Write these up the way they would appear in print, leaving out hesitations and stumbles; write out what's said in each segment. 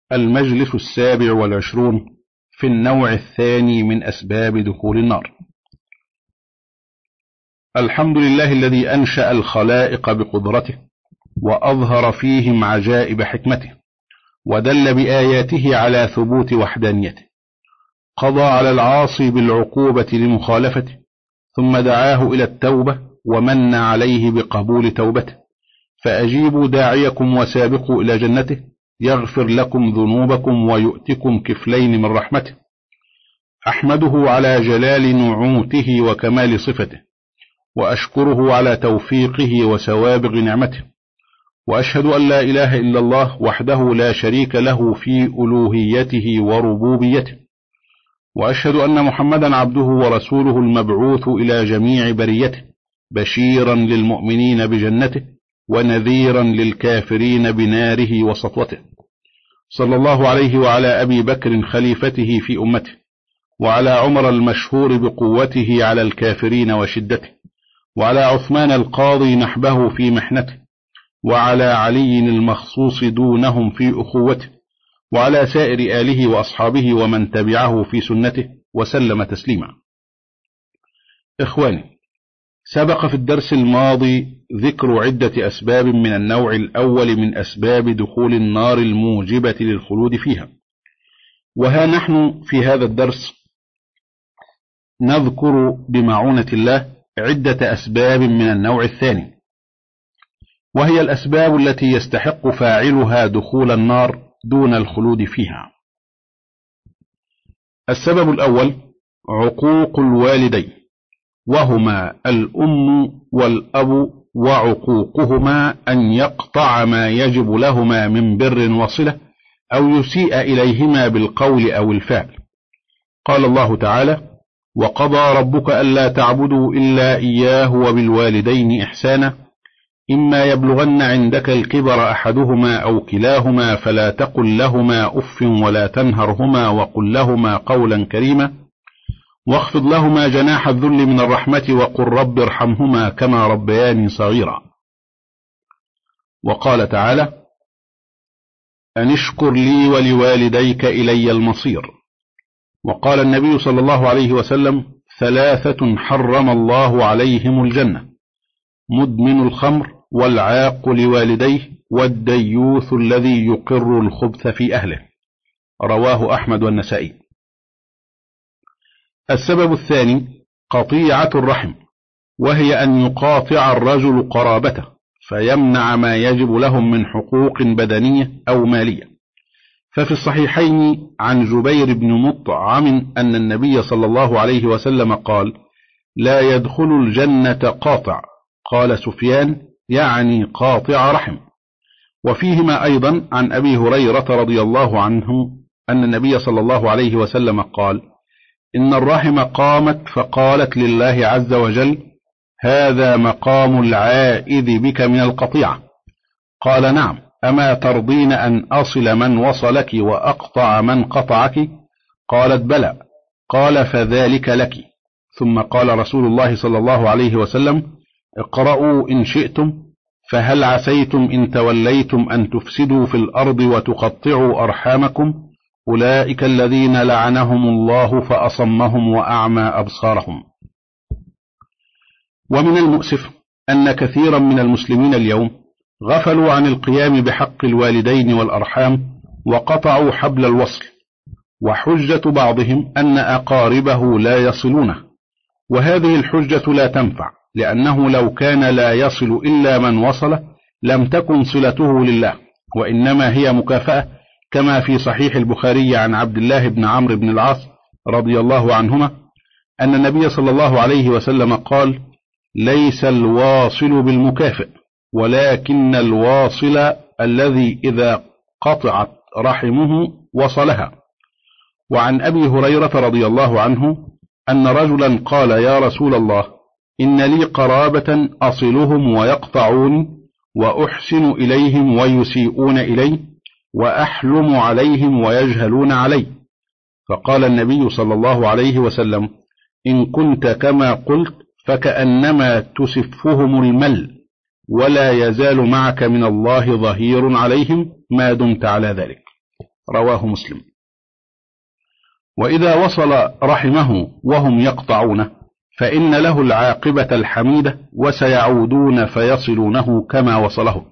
المجلس 27 في النوع الثاني من أسباب دخول النار. الحمد لله الذي أنشأ الخلائق بقدرته وأظهر فيهم عجائب حكمته ودل بآياته على ثبوت وحدانيته. قضى على العاصي بالعقوبة لمخالفته ثم دعاه إلى التوبة ومن عليه بقبول توبته. فأجيبوا داعيكم وسابقوا إلى جنته يغفر لكم ذنوبكم ويؤتكم كفلين من رحمته. أحمده على جلال نعوته وكمال صفته وأشكره على توفيقه وسوابغ نعمته. وأشهد أن لا إله إلا الله وحده لا شريك له في ألوهيته وربوبيته. وأشهد أن محمدا عبده ورسوله المبعوث إلى جميع بريته بشيرا للمؤمنين بجنته ونذيرا للكافرين بناره وسطوته. صلى الله عليه وعلى أبي بكر خليفته في أمته وعلى عمر المشهور بقوته على الكافرين وشدته وعلى عثمان القاضي نحبه في محنته وعلى علي المخصوص دونهم في أخوته وعلى سائر آله وأصحابه ومن تبعه في سنته وسلم تسليما. إخواني، سبق في الدرس الماضي ذكر عدة أسباب من النوع الأول من أسباب دخول النار الموجبة للخلود فيها، وها نحن في هذا الدرس نذكر بمعونة الله عدة أسباب من النوع الثاني، وهي الأسباب التي يستحق فاعلها دخول النار دون الخلود فيها. السبب الأول عقوق الوالدين، وهما الأم والأب، وعقوقهما أن يقطع ما يجب لهما من بر وصلة أو يسيء إليهما بالقول أو الفعل. قال الله تعالى: وقضى ربك ألا تعبدوا إلا إياه وبالوالدين إحسانا إما يبلغن عندك الكبر أحدهما أو كلاهما فلا تقل لهما أف ولا تنهرهما وقل لهما قولا كريما واخفض لهما جناح الذل من الرحمة وقل رب ارحمهما كما ربياني صغيرا. وقال تعالى: أن اشكر لي ولوالديك إلي المصير. وقال النبي صلى الله عليه وسلم: ثلاثة حرم الله عليهم الجنة: مدمن الخمر والعاق لوالديه والديوث الذي يقر الخبث في أهله. رواه أحمد والنسائي. السبب الثاني قطيعة الرحم، وهي أن يقاطع الرجل قرابته فيمنع ما يجب لهم من حقوق بدنية أو مالية. ففي الصحيحين عن جبير بن مطعم أن النبي صلى الله عليه وسلم قال: لا يدخل الجنة قاطع. قال سفيان: يعني قاطع رحم. وفيهما أيضا عن أبي هريرة رضي الله عنه أن النبي صلى الله عليه وسلم قال: إن الرحم قامت فقالت لله عز وجل: هذا مقام العائذ بك من القطيعة. قال: نعم، أما ترضين أن أصل من وصلك وأقطع من قطعك؟ قالت: بلى. قال: فذلك لك. ثم قال رسول الله صلى الله عليه وسلم: اقرأوا إن شئتم، فهل عسيتم إن توليتم أن تفسدوا في الأرض وتقطعوا أرحامكم؟ أولئك الذين لعنهم الله فأصمهم وأعمى أبصارهم. ومن المؤسف أن كثيرا من المسلمين اليوم غفلوا عن القيام بحق الوالدين والأرحام وقطعوا حبل الوصل، وحجة بعضهم أن أقاربه لا يصلونه، وهذه الحجة لا تنفع، لأنه لو كان لا يصل إلا من وصله لم تكن صلته لله، وإنما هي مكافأة، كما في صحيح البخاري عن عبد الله بن عمرو بن العاص رضي الله عنهما أن النبي صلى الله عليه وسلم قال: ليس الواصل بالمكافئ، ولكن الواصل الذي إذا قطعت رحمه وصلها. وعن أبي هريرة رضي الله عنه أن رجلا قال: يا رسول الله، إن لي قرابة أصلهم ويقطعون وأحسن إليهم ويسيئون إلي وأحلم عليهم ويجهلون علي. فقال النبي صلى الله عليه وسلم: إن كنت كما قلت فكأنما تسفهم المل، ولا يزال معك من الله ظهير عليهم ما دمت على ذلك. رواه مسلم. وإذا وصل رحمه وهم يقطعونه فإن له العاقبة الحميدة، وسيعودون فيصلونه كما وصله.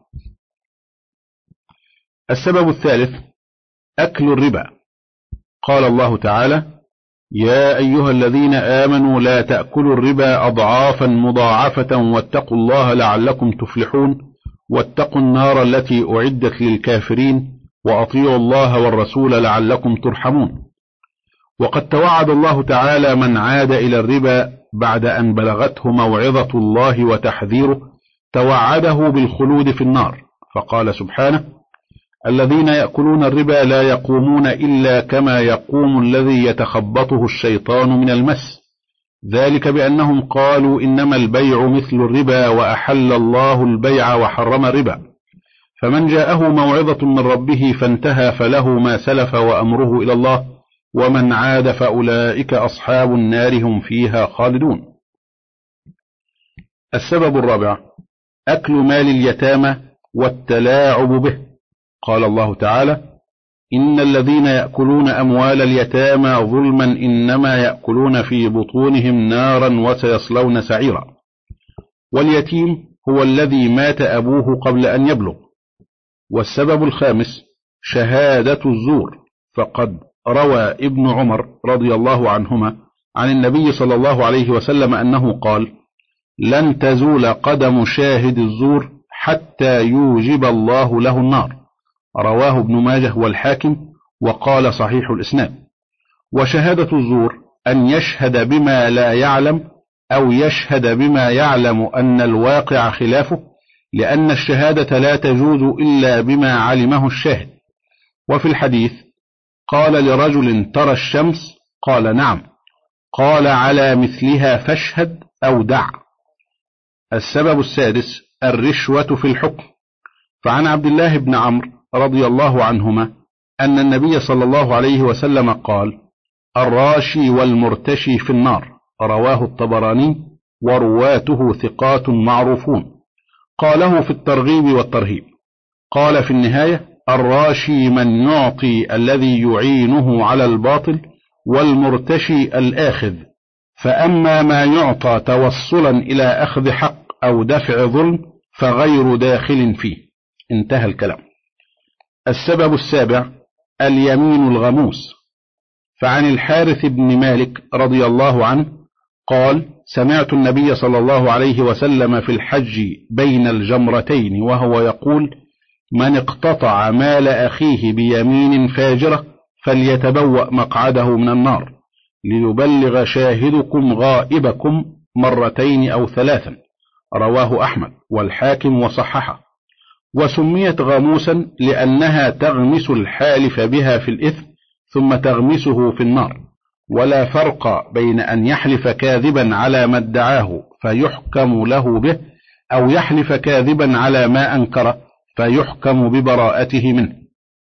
السبب الثالث أكل الربا. قال الله تعالى: يا أيها الذين آمنوا لا تأكلوا الربا أضعافا مضاعفة واتقوا الله لعلكم تفلحون واتقوا النار التي أعدت للكافرين وأطيعوا الله والرسول لعلكم ترحمون. وقد توعد الله تعالى من عاد إلى الربا بعد أن بلغته موعظة الله وتحذيره، توعده بالخلود في النار، فقال سبحانه: الذين يأكلون الربا لا يقومون إلا كما يقوم الذي يتخبطه الشيطان من المس، ذلك بأنهم قالوا إنما البيع مثل الربا وأحل الله البيع وحرم الربا، فمن جاءه موعظة من ربه فانتهى فله ما سلف وأمره إلى الله، ومن عاد فأولئك أصحاب النار هم فيها خالدون. السبب الرابع أكل مال اليتامى والتلاعب به. قال الله تعالى: إن الذين يأكلون أموال اليتامى ظلما إنما يأكلون في بطونهم نارا وسيصلون سعيرا. واليتيم هو الذي مات أبوه قبل أن يبلغ. والسبب الخامس شهادة الزور، فقد روى ابن عمر رضي الله عنهما عن النبي صلى الله عليه وسلم أنه قال: لن تزول قدم شاهد الزور حتى يوجب الله له النار. رواه ابن ماجه والحاكم وقال صحيح الإسناد. وشهادة الزور أن يشهد بما لا يعلم أو يشهد بما يعلم أن الواقع خلافه، لأن الشهادة لا تجوز إلا بما علمه الشاهد. وفي الحديث: قال لرجل: ترى الشمس؟ قال: نعم. قال: على مثلها فاشهد أو دع. السبب السادس الرشوة في الحكم. فعن عبد الله بن عمرو رضي الله عنهما أن النبي صلى الله عليه وسلم قال: الراشي والمرتشي في النار. رواه الطبراني ورواته ثقات معروفون. قاله في الترغيب والترهيب. قال في النهاية: الراشي من يعطي الذي يعينه على الباطل، والمرتشي الآخذ، فأما ما يعطى توصلا إلى أخذ حق أو دفع ظلم فغير داخل فيه. انتهى الكلام. السبب السابع اليمين الغموس. فعن الحارث بن مالك رضي الله عنه قال: سمعت النبي صلى الله عليه وسلم في الحج بين الجمرتين وهو يقول: من اقتطع مال أخيه بيمين فاجرة فليتبوأ مقعده من النار، ليبلغ شاهدكم غائبكم مرتين أو ثلاثا. رواه أحمد والحاكم وصححه. وسميت غموسا لأنها تغمس الحالف بها في الإثم ثم تغمسه في النار. ولا فرق بين أن يحلف كاذبا على ما ادعاه فيحكم له به، أو يحلف كاذبا على ما أنكره فيحكم ببراءته منه.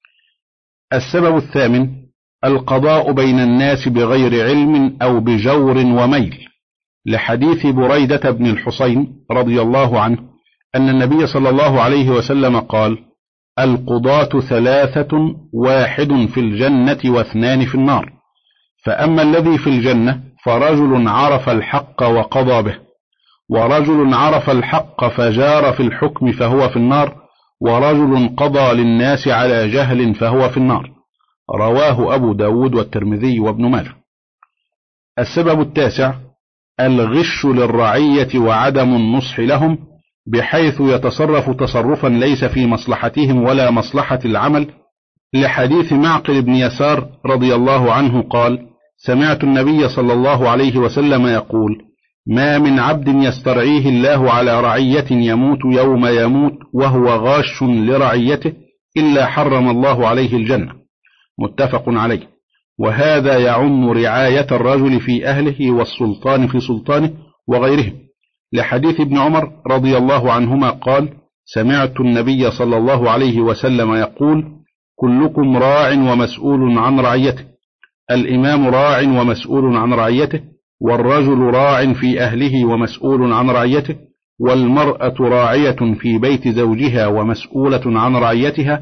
السبب الثامن القضاء بين الناس بغير علم أو بجور وميل، لحديث بريدة بن الحصين رضي الله عنه أن النبي صلى الله عليه وسلم قال: القضاة ثلاثة، واحد في الجنة واثنان في النار. فأما الذي في الجنة فرجل عرف الحق وقضى به، ورجل عرف الحق فجار في الحكم فهو في النار، ورجل قضى للناس على جهل فهو في النار. رواه أبو داود والترمذي وابن ماجه. السبب التاسع الغش للرعية وعدم النصح لهم، بحيث يتصرف تصرفا ليس في مصلحتهم ولا مصلحة العمل، لحديث معقل بن يسار رضي الله عنه قال: سمعت النبي صلى الله عليه وسلم يقول: ما من عبد يسترعيه الله على رعية يموت يوم يموت وهو غاش لرعيته إلا حرم الله عليه الجنة. متفق عليه. وهذا يعم رعاية الرجل في أهله والسلطان في سلطانه وغيرهم، لحديث ابن عمر رضي الله عنهما قال: سمعت النبي صلى الله عليه وسلم يقول: كلكم راع ومسؤول عن رعيته، الإمام راع ومسؤول عن رعيته، والرجل راع في أهله ومسؤول عن رعيته، والمرأة راعية في بيت زوجها ومسؤولة عن رعيتها،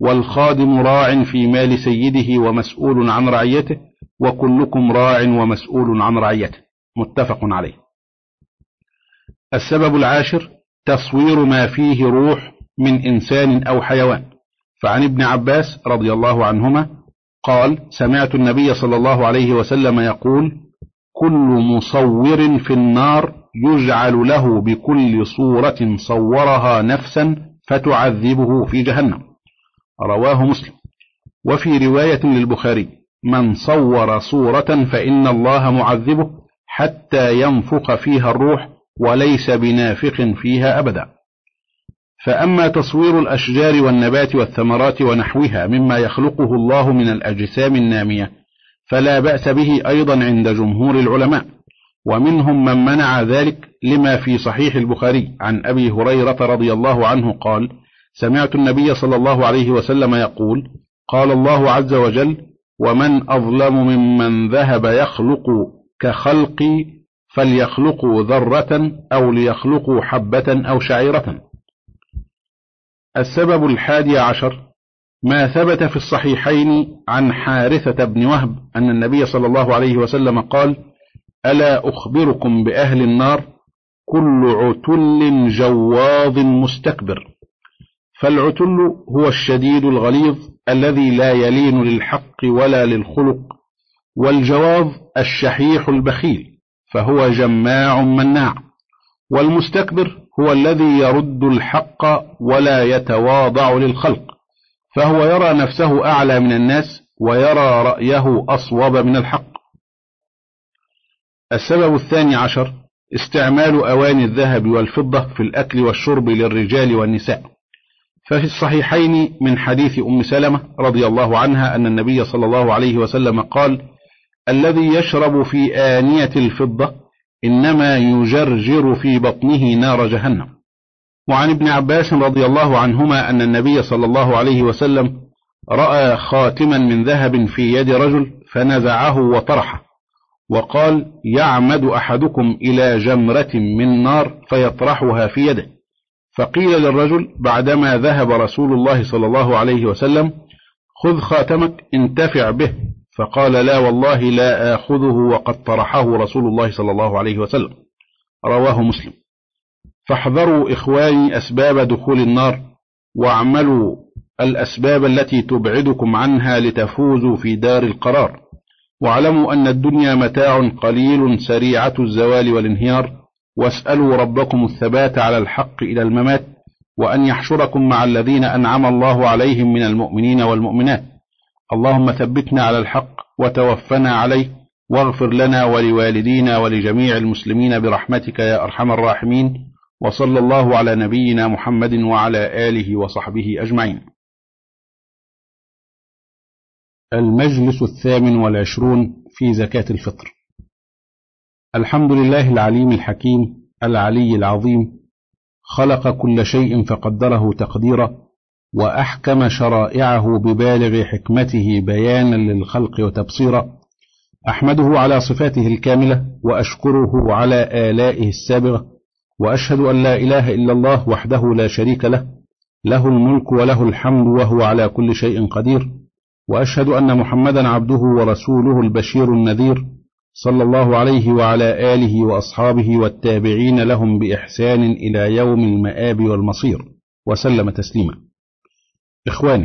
والخادم راع في مال سيده ومسؤول عن رعيته، وكلكم راع ومسؤول عن رعيته. متفق عليه. السبب العاشر تصوير ما فيه روح من إنسان أو حيوان. فعن ابن عباس رضي الله عنهما قال: سمعت النبي صلى الله عليه وسلم يقول: كل مصور في النار يجعل له بكل صورة صورها نفسا فتعذبه في جهنم. رواه مسلم. وفي رواية للبخاري: من صور صورة فإن الله معذبه حتى ينفخ فيها الروح وليس بنافخ فيها أبدا. فأما تصوير الأشجار والنبات والثمرات ونحوها مما يخلقه الله من الأجسام النامية فلا بأس به أيضا عند جمهور العلماء، ومنهم من منع ذلك لما في صحيح البخاري عن أبي هريرة رضي الله عنه قال: سمعت النبي صلى الله عليه وسلم يقول: قال الله عز وجل: ومن أظلم ممن ذهب يخلق كخلقي فليخلقوا ذرة أو ليخلقوا حبة أو شعيرة. السبب 11 ما ثبت في الصحيحين عن حارثة بن وهب أن النبي صلى الله عليه وسلم قال: ألا أخبركم بأهل النار؟ كل عتل جواظ مستكبر. فالعتل هو الشديد الغليظ الذي لا يلين للحق ولا للخلق، والجواظ الشحيح البخيل فهو جماع مناع، والمستكبر هو الذي يرد الحق ولا يتواضع للخلق، فهو يرى نفسه أعلى من الناس ويرى رأيه أصوب من الحق. السبب 12 استعمال أواني الذهب والفضة في الأكل والشرب للرجال والنساء. ففي الصحيحين من حديث أم سلمة رضي الله عنها أن النبي صلى الله عليه وسلم قال: الذي يشرب في آنية الفضة إنما يجرجر في بطنه نار جهنم. وعن ابن عباس رضي الله عنهما أن النبي صلى الله عليه وسلم رأى خاتما من ذهب في يد رجل فنزعه وطرحه، وقال: يعمد أحدكم إلى جمرة من نار فيطرحها في يده. فقيل للرجل بعدما ذهب رسول الله صلى الله عليه وسلم: خذ خاتمك انتفع به. فقال: لا والله لا آخذه وقد طرحه رسول الله صلى الله عليه وسلم. رواه مسلم. فاحذروا إخواني أسباب دخول النار، واعملوا الأسباب التي تبعدكم عنها لتفوزوا في دار القرار. واعلموا أن الدنيا متاع قليل سريعة الزوال والانهيار، واسألوا ربكم الثبات على الحق إلى الممات، وأن يحشركم مع الذين أنعم الله عليهم من المؤمنين والمؤمنات. اللهم ثبتنا على الحق وتوفنا عليه، واغفر لنا ولوالدينا ولجميع المسلمين برحمتك يا أرحم الراحمين. وصلى الله على نبينا محمد وعلى آله وصحبه أجمعين. المجلس 28 في زكاة الفطر. الحمد لله العليم الحكيم العلي العظيم، خلق كل شيء فقدره تقديرا، وأحكم شرائعه ببالغ حكمته بيانا للخلق وتبصيرا. أحمده على صفاته الكاملة، وأشكره على آلائه السابغة، وأشهد أن لا إله إلا الله وحده لا شريك له، له الملك وله الحمد وهو على كل شيء قدير. وأشهد أن محمدا عبده ورسوله البشير النذير، صلى الله عليه وعلى آله وأصحابه والتابعين لهم بإحسان إلى يوم المآب والمصير، وسلم تسليما. إخواني،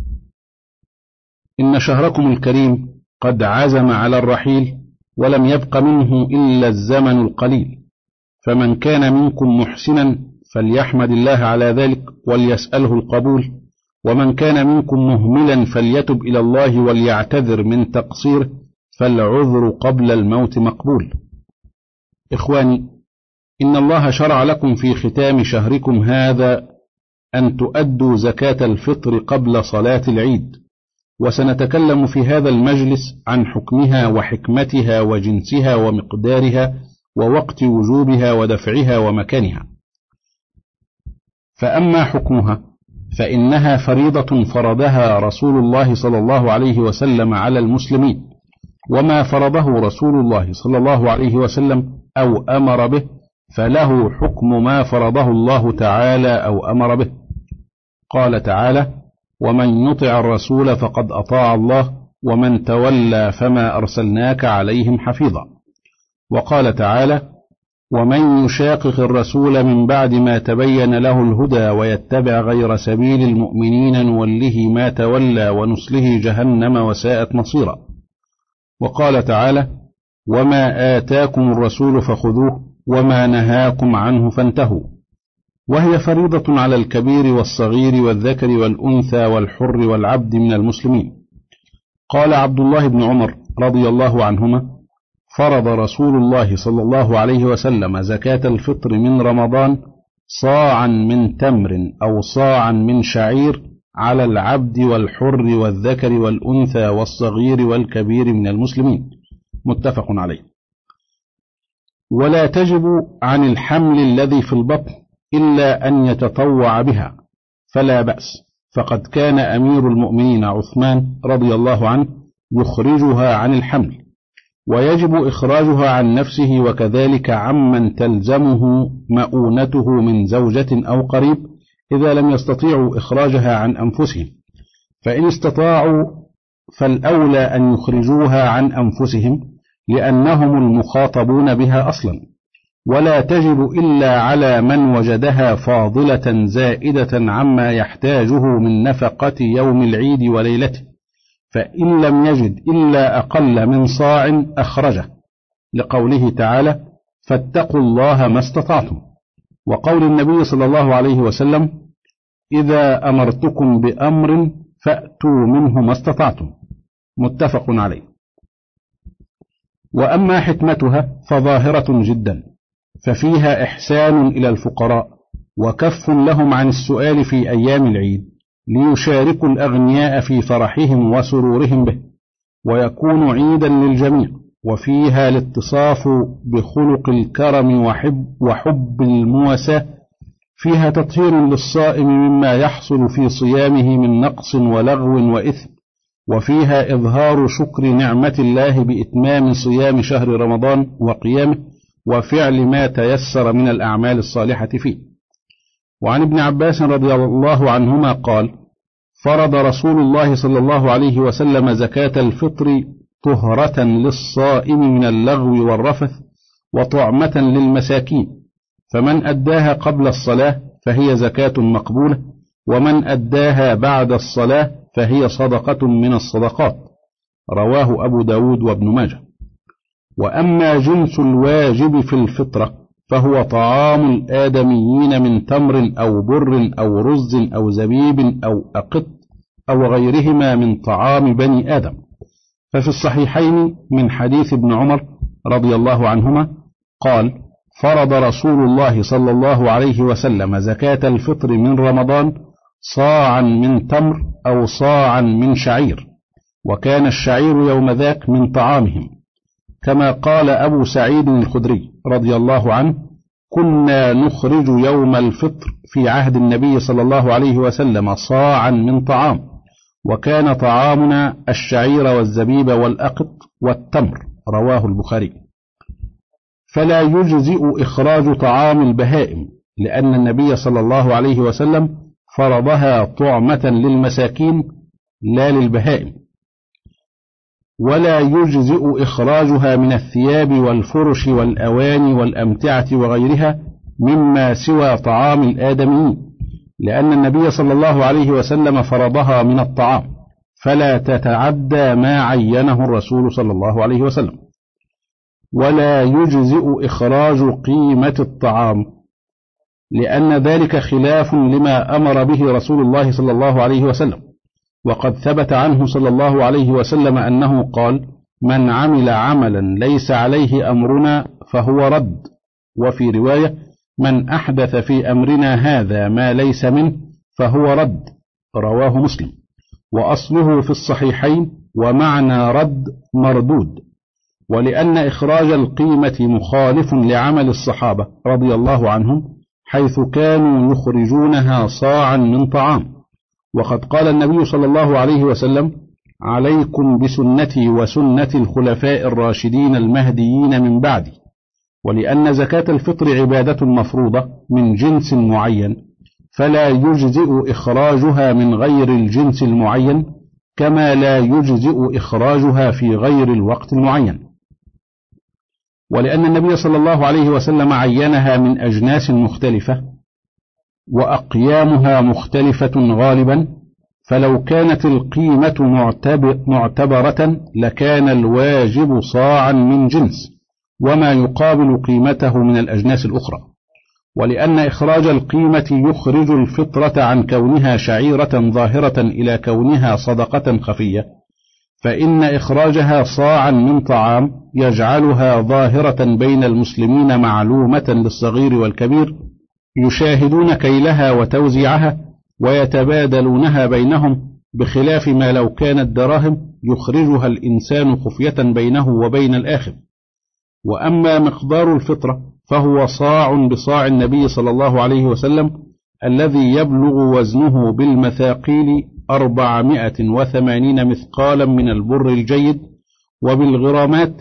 إن شهركم الكريم قد عزم على الرحيل، ولم يبق منه إلا الزمن القليل، فمن كان منكم محسنا فليحمد الله على ذلك وليسأله القبول، ومن كان منكم مهملا فليتب إلى الله وليعتذر من تقصيره، فالعذر قبل الموت مقبول. إخواني، إن الله شرع لكم في ختام شهركم هذا أن تؤدوا زكاة الفطر قبل صلاة العيد، وسنتكلم في هذا المجلس عن حكمها وحكمتها وجنسها ومقدارها ووقت وجوبها ودفعها ومكانها. فأما حكمها فإنها فريضة فرضها رسول الله صلى الله عليه وسلم على المسلمين، وما فرضه رسول الله صلى الله عليه وسلم أو أمر به فله حكم ما فرضه الله تعالى أو أمر به. قال تعالى: ومن يطع الرسول فقد أطاع الله ومن تولى فما أرسلناك عليهم حفيظا. وقال تعالى: ومن يشاقق الرسول من بعد ما تبين له الهدى ويتبع غير سبيل المؤمنين نوله ما تولى ونصله جهنم وساءت مصيرا. وقال تعالى: وما آتاكم الرسول فخذوه وما نهاكم عنه فانتهوا. وهي فريضة على الكبير والصغير والذكر والأنثى والحر والعبد من المسلمين. قال عبد الله بن عمر رضي الله عنهما: فرض رسول الله صلى الله عليه وسلم زكاة الفطر من رمضان صاعا من تمر أو صاعا من شعير على العبد والحر والذكر والأنثى والصغير والكبير من المسلمين. متفق عليه. ولا تجب عن الحمل الذي في البطن إلا أن يتطوع بها، فلا بأس، فقد كان أمير المؤمنين عثمان رضي الله عنه يخرجها عن الحمل، ويجب إخراجها عن نفسه وكذلك عمن تلزمه مؤونته من زوجة أو قريب إذا لم يستطيعوا إخراجها عن أنفسهم، فإن استطاعوا فالأولى أن يخرجوها عن أنفسهم لأنهم المخاطبون بها أصلا. ولا تجب إلا على من وجدها فاضلة زائدة عما يحتاجه من نفقة يوم العيد وليلته، فإن لم يجد إلا أقل من صاع أخرجه، لقوله تعالى: فاتقوا الله ما استطعتم، وقول النبي صلى الله عليه وسلم: إذا أمرتكم بأمر فأتوا منه ما استطعتم. متفق عليه. وأما حكمتها فظاهرة جدا، ففيها إحسان إلى الفقراء وكف لهم عن السؤال في أيام العيد ليشاركوا الأغنياء في فرحهم وسرورهم به، ويكون عيدا للجميع. وفيها الاتصاف بخلق الكرم وحب المواساة. فيها تطهير للصائم مما يحصل في صيامه من نقص ولغو وإثم. وفيها إظهار شكر نعمة الله بإتمام صيام شهر رمضان وقيامه وفعل ما تيسر من الأعمال الصالحة فيه. وعن ابن عباس رضي الله عنهما قال: فرض رسول الله صلى الله عليه وسلم زكاة الفطر طهرة للصائم من اللغو والرفث وطعمة للمساكين، فمن أداها قبل الصلاة فهي زكاة مقبولة، ومن أداها بعد الصلاة فهي صدقة من الصدقات. رواه أبو داود وابن ماجه. وأما جنس الواجب في الفطرة فهو طعام الآدميين من تمر أو بر أو رز أو زبيب أو أقط أو غيرهما من طعام بني آدم. ففي الصحيحين من حديث ابن عمر رضي الله عنهما قال: فرض رسول الله صلى الله عليه وسلم زكاة الفطر من رمضان صاعا من تمر أو صاعا من شعير، وكان الشعير يوم ذاك من طعامهم، كما قال أبو سعيد الخدري رضي الله عنه: كنا نخرج يوم الفطر في عهد النبي صلى الله عليه وسلم صاعا من طعام، وكان طعامنا الشعير والزبيب والأقط والتمر. رواه البخاري. فلا يجزئ إخراج طعام البهائم، لأن النبي صلى الله عليه وسلم فرضها طعمة للمساكين لا للبهائم. ولا يجزئ إخراجها من الثياب والفرش والأواني والأمتعة وغيرها مما سوى طعام الآدميين، لأن النبي صلى الله عليه وسلم فرضها من الطعام، فلا تتعدى ما عينه الرسول صلى الله عليه وسلم. ولا يجزئ إخراج قيمة الطعام، لأن ذلك خلاف لما أمر به رسول الله صلى الله عليه وسلم، وقد ثبت عنه صلى الله عليه وسلم أنه قال: من عمل عملا ليس عليه أمرنا فهو رد. وفي رواية: من أحدث في أمرنا هذا ما ليس منه فهو رد. رواه مسلم. وأصله في الصحيحين: ومعنى رد مردود. ولأن إخراج القيمة مخالف لعمل الصحابة رضي الله عنهم، حيث كانوا يخرجونها صاعا من طعام. وقد قال النبي صلى الله عليه وسلم: عليكم بسنتي وسنة الخلفاء الراشدين المهديين من بعدي. ولأن زكاة الفطر عبادة مفروضة من جنس معين، فلا يجزئ إخراجها من غير الجنس المعين، كما لا يجزئ إخراجها في غير الوقت المعين. ولأن النبي صلى الله عليه وسلم عينها من أجناس مختلفة وأقيامها مختلفة غالبا، فلو كانت القيمة معتبرة لكان الواجب صاعا من جنس وما يقابل قيمته من الأجناس الأخرى. ولأن إخراج القيمة يخرج الفطرة عن كونها شعيرة ظاهرة إلى كونها صدقة خفية، فإن إخراجها صاعا من طعام يجعلها ظاهرة بين المسلمين معلومة للصغير والكبير، يشاهدون كيلها وتوزيعها ويتبادلونها بينهم، بخلاف ما لو كانت دراهم يخرجها الإنسان خفية بينه وبين الآخر. وأما مقدار الفطرة فهو صاع بصاع النبي صلى الله عليه وسلم الذي يبلغ وزنه بالمثاقيل 480 مثقالا من البر الجيد، وبالغرامات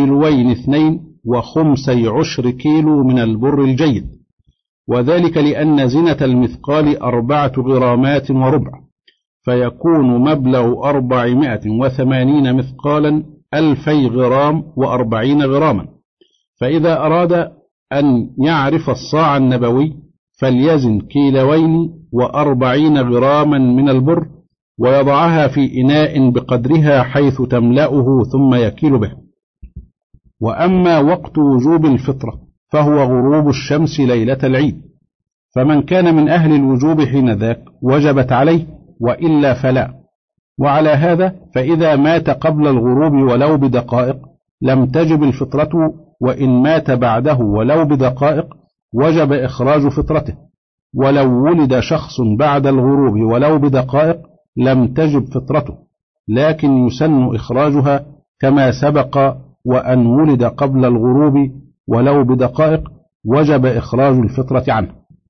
2.2 كيلو من البر الجيد، وذلك لأن زنة المثقال 4 غرامات وربع، فيكون مبلغ 480 مثقالا 2000 غرام و40 غراما. فإذا أراد أن يعرف الصاع النبوي فليزن 2.40 غراما من البر ويضعها في إناء بقدرها حيث تملأه ثم يكيل به. وأما وقت وجوب الفطرة فهو غروب الشمس ليلة العيد، فمن كان من أهل الوجوب حين ذاك وجبت عليه، وإلا فلا. وعلى هذا فإذا مات قبل الغروب ولو بدقائق لم تجب الفطرة، وإن مات بعده ولو بدقائق وجب إخراج فطرته. ولو ولد شخص بعد الغروب ولو بدقائق لم تجب فطرته، لكن يسن إخراجها كما سبق، وأن ولد قبل الغروب ولو بدقائق وجب إخراج الفطرة عنه.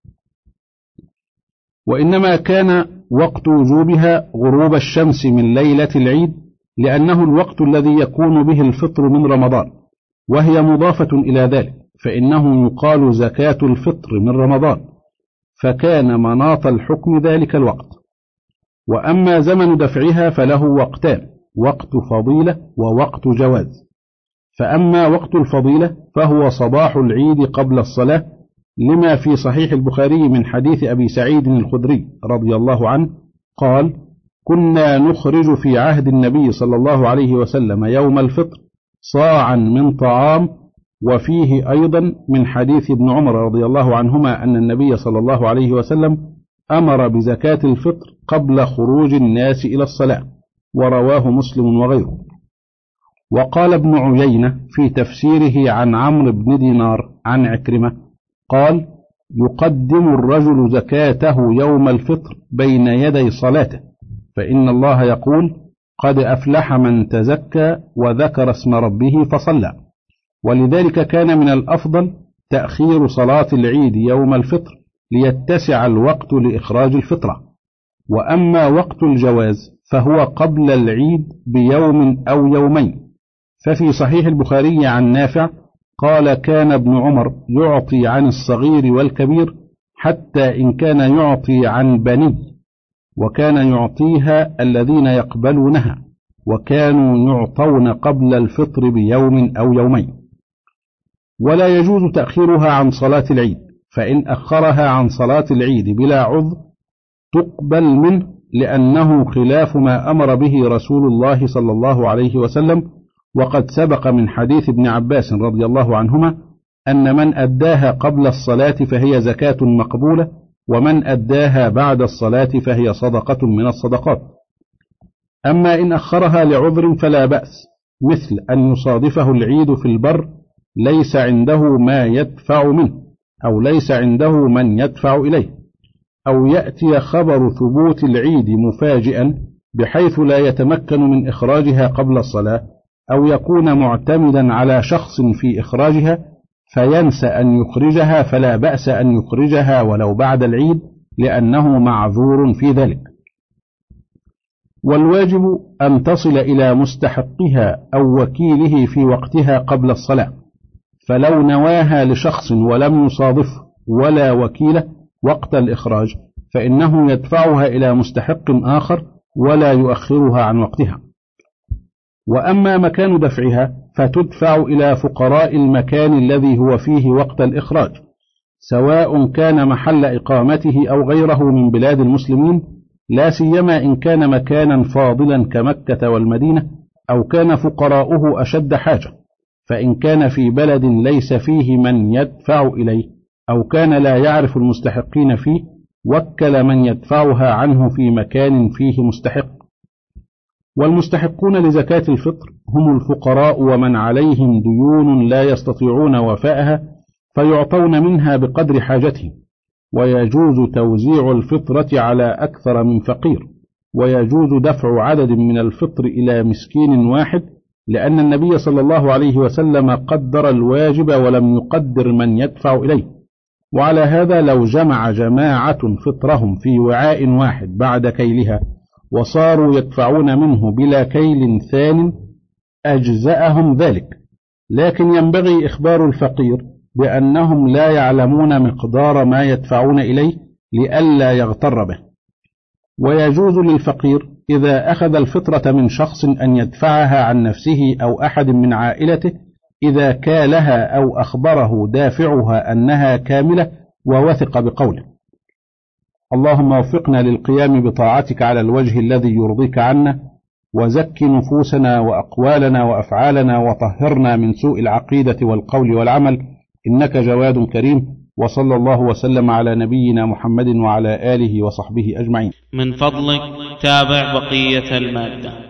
وإنما كان وقت وجوبها غروب الشمس من ليلة العيد، لأنه الوقت الذي يكون به الفطر من رمضان، وهي مضافة إلى ذلك، فإنه يقال زكاة الفطر من رمضان، فكان مناط الحكم ذلك الوقت. وأما زمن دفعها فله وقتان: وقت فضيلة ووقت جواز. فأما وقت الفضيلة فهو صباح العيد قبل الصلاة، لما في صحيح البخاري من حديث أبي سعيد الخدري رضي الله عنه قال: كنا نخرج في عهد النبي صلى الله عليه وسلم يوم الفطر صاعا من طعام. وفيه أيضا من حديث ابن عمر رضي الله عنهما أن النبي صلى الله عليه وسلم أمر بزكاة الفطر قبل خروج الناس إلى الصلاة، ورواه مسلم وغيره. وقال ابن عيينة في تفسيره عن عمرو بن دينار عن عكرمة قال: يقدم الرجل زكاته يوم الفطر بين يدي صلاته، فإن الله يقول: قد أفلح من تزكى وذكر اسم ربه فصلى. ولذلك كان من الأفضل تأخير صلاة العيد يوم الفطر ليتسع الوقت لإخراج الفطرة. وأما وقت الجواز فهو قبل العيد بيوم أو يومين، ففي صحيح البخاري عن نافع قال: كان ابن عمر يعطي عن الصغير والكبير حتى إن كان يعطي عن بني، وكان يعطيها الذين يقبلونها، وكانوا يعطون قبل الفطر بيوم أو يومين. ولا يجوز تأخيرها عن صلاة العيد، فإن أخرها عن صلاة العيد بلا عذر تقبل منه، لأنه خلاف ما أمر به رسول الله صلى الله عليه وسلم. وقد سبق من حديث ابن عباس رضي الله عنهما أن من أداها قبل الصلاة فهي زكاة مقبولة، ومن أداها بعد الصلاة فهي صدقة من الصدقات. أما إن أخرها لعذر فلا بأس، مثل أن يصادفه العيد في البر ليس عنده ما يدفع منه، أو ليس عنده من يدفع إليه، أو يأتي خبر ثبوت العيد مفاجئا بحيث لا يتمكن من إخراجها قبل الصلاة، أو يكون معتمدا على شخص في إخراجها فينسى أن يخرجها، فلا بأس أن يخرجها ولو بعد العيد، لأنه معذور في ذلك. والواجب أن تصل إلى مستحقها أو وكيله في وقتها قبل الصلاة، فلو نواها لشخص ولم يصادفه ولا وكيله وقت الإخراج فإنه يدفعها إلى مستحق آخر ولا يؤخرها عن وقتها. وأما مكان دفعها فتدفع إلى فقراء المكان الذي هو فيه وقت الإخراج، سواء كان محل إقامته أو غيره من بلاد المسلمين، لا سيما إن كان مكانا فاضلا كمكة والمدينة، أو كان فقراؤه أشد حاجة. فإن كان في بلد ليس فيه من يدفع إليه، أو كان لا يعرف المستحقين فيه، وكل من يدفعها عنه في مكان فيه مستحق. والمستحقون لزكاة الفطر هم الفقراء ومن عليهم ديون لا يستطيعون وفاءها، فيعطون منها بقدر حاجتهم. ويجوز توزيع الفطرة على أكثر من فقير، ويجوز دفع عدد من الفطر إلى مسكين واحد، لأن النبي صلى الله عليه وسلم قدر الواجب ولم يقدر من يدفع إليه. وعلى هذا لو جمع جماعة فطرهم في وعاء واحد بعد كيلها وصاروا يدفعون منه بلا كيل ثان أجزأهم ذلك، لكن ينبغي إخبار الفقير بأنهم لا يعلمون مقدار ما يدفعون إليه لئلا يغتر به. ويجوز للفقير إذا أخذ الفطرة من شخص أن يدفعها عن نفسه أو أحد من عائلته إذا كالها أو أخبره دافعها أنها كاملة ووثق بقوله. اللهم وفقنا للقيام بطاعتك على الوجه الذي يرضيك عنا، وزك نفوسنا وأقوالنا وأفعالنا، وطهرنا من سوء العقيدة والقول والعمل، إنك جواد كريم. وصلى الله وسلم على نبينا محمد وعلى آله وصحبه أجمعين. من فضلك تابع بقية المادة.